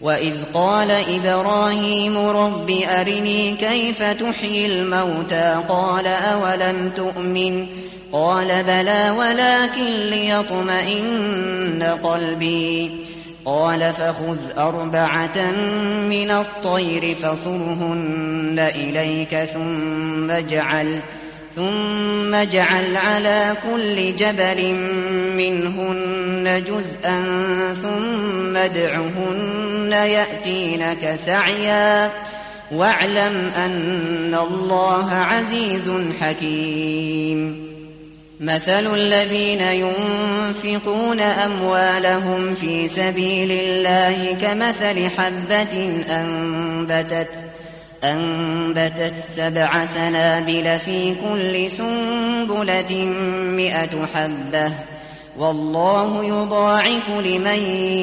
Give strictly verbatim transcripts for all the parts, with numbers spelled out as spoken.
وإذ قال إبراهيم رب أرني كيف تحيي الموتى قال أولم تؤمن قال بلى ولكن ليطمئن قلبي قال فخذ أربعة من الطير فصرهن إليك ثم اجعل ثم اجعل على كل جبل منهن جزءا ثم ادعهن يأتينك سعيا واعلم أن الله عزيز حكيم. مثل الذين ينفقون أموالهم في سبيل الله كمثل حبة أنبتت أنبتت سبع سنابل في كل سنبلة مئة حبة والله يضاعف لمن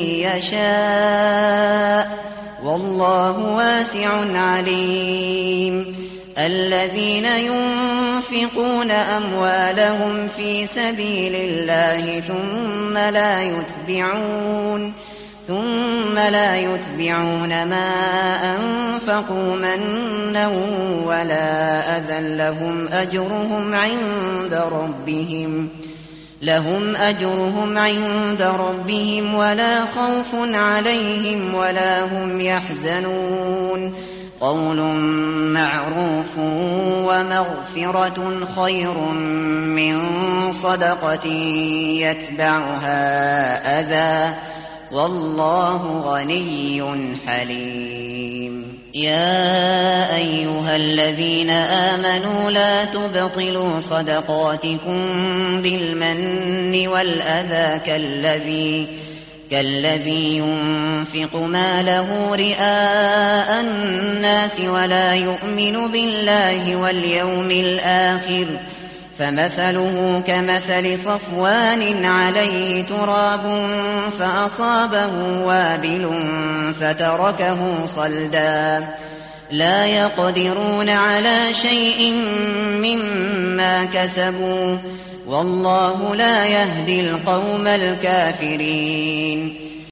يشاء والله واسع عليم. الذين ينفقون أموالهم في سبيل الله ثم لا يتبعون ثم لا يتبعون ما أنفقوا منا ولا أذى لهم أجرهم عند ربهم لهم أجرهم عند ربهم ولا خوف عليهم ولا هم يحزنون. قول معروف ومغفرة خير من صدقة يتبعها أذى والله غني حليم. يا أيها الذين آمنوا لا تبطلوا صدقاتكم بالمن والأذى كالذي كالذي ينفق ماله رئاء الناس ولا يؤمن بالله واليوم الآخر فمثله كمثل صفوان عليه تراب فأصابه وابل فتركه صلدا لا يقدرون على شيء مما كسبوا والله لا يهدي القوم الكافرين.